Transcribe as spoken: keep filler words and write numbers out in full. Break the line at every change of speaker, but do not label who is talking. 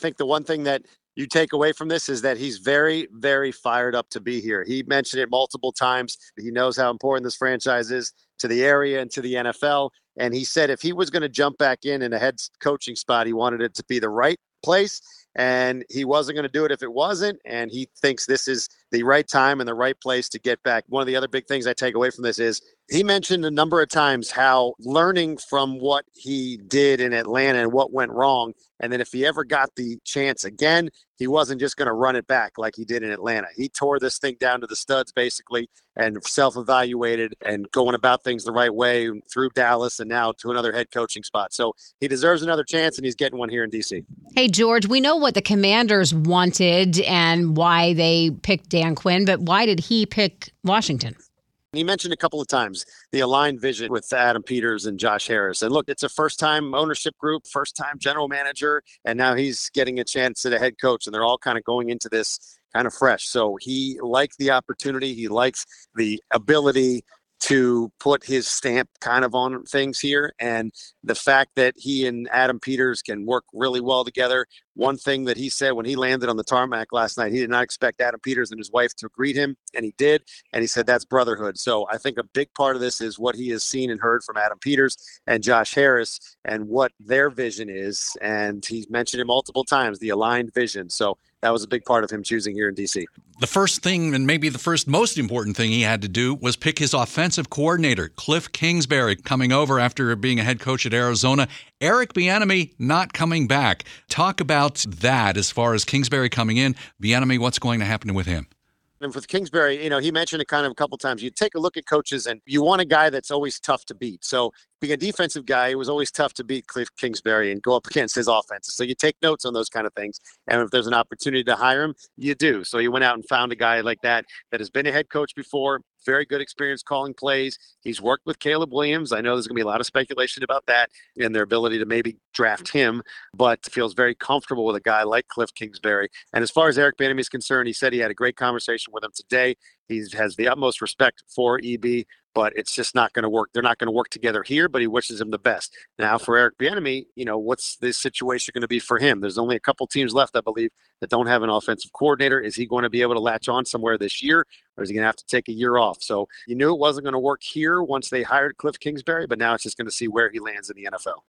think the one thing that you take away from this is that he's very, very fired up to be here. He mentioned it multiple times. He knows how important this franchise is to the area and to the N F L. And he said if he was going to jump back in in a head coaching spot, he wanted it to be the right place. And he wasn't going to do it if it wasn't. And he thinks this is the right time and the right place to get back. One of the other big things I take away from this is he mentioned a number of times how learning from what he did in Atlanta and what went wrong. And then if he ever got the chance again, he wasn't just going to run it back like he did in Atlanta. He tore this thing down to the studs, basically, and self-evaluated and going about things the right way through Dallas and now to another head coaching spot. So he deserves another chance, and he's getting one here in D C.
Hey, George, we know what the Commanders wanted and why they picked Dan Quinn, but why did he pick Washington?
He mentioned a couple of times the aligned vision with Adam Peters and Josh Harris. And look, it's a first-time ownership group, first-time general manager, and now he's getting a chance at a head coach, and they're all kind of going into this kind of fresh. So he liked the opportunity. He likes the ability to put his stamp kind of on things here. And the fact that he and Adam Peters can work really well together. One thing that he said when he landed on the tarmac last night, he did not expect Adam Peters and his wife to greet him, and he did. And he said that's brotherhood. So I think a big part of this is what he has seen and heard from Adam Peters and Josh Harris and what their vision is. And he's mentioned it multiple times, the aligned vision. So that was a big part of him choosing here in D C.
The first thing, and maybe the first most important thing he had to do, was pick his offensive coordinator, Cliff Kingsbury, coming over after being a head coach at Arizona. Eric Bieniemy not coming back. Talk about that as far as Kingsbury coming in. Bieniemy, what's going to happen with him?
And with Kingsbury, you know, he mentioned it kind of a couple times. You take a look at coaches and you want a guy that's always tough to beat. So being a defensive guy, it was always tough to beat Cliff Kingsbury and go up against his offenses. So you take notes on those kind of things. And if there's an opportunity to hire him, you do. So you went out and found a guy like that that has been a head coach before, very good experience calling plays. He's worked with Caleb Williams. I know there's going to be a lot of speculation about that and their ability to maybe draft him, but feels very comfortable with a guy like Cliff Kingsbury. And as far as Eric Bieniemy is concerned, he said he had a great conversation with him today. He has the utmost respect for E B, but it's just not going to work. They're not going to work together here, but he wishes him the best. Now, for Eric Bieniemy, you know, what's this situation going to be for him? There's only a couple teams left, I believe, that don't have an offensive coordinator. Is he going to be able to latch on somewhere this year, or is he going to have to take a year off? So you knew it wasn't going to work here once they hired Cliff Kingsbury, but now it's just going to see where he lands in the N F L.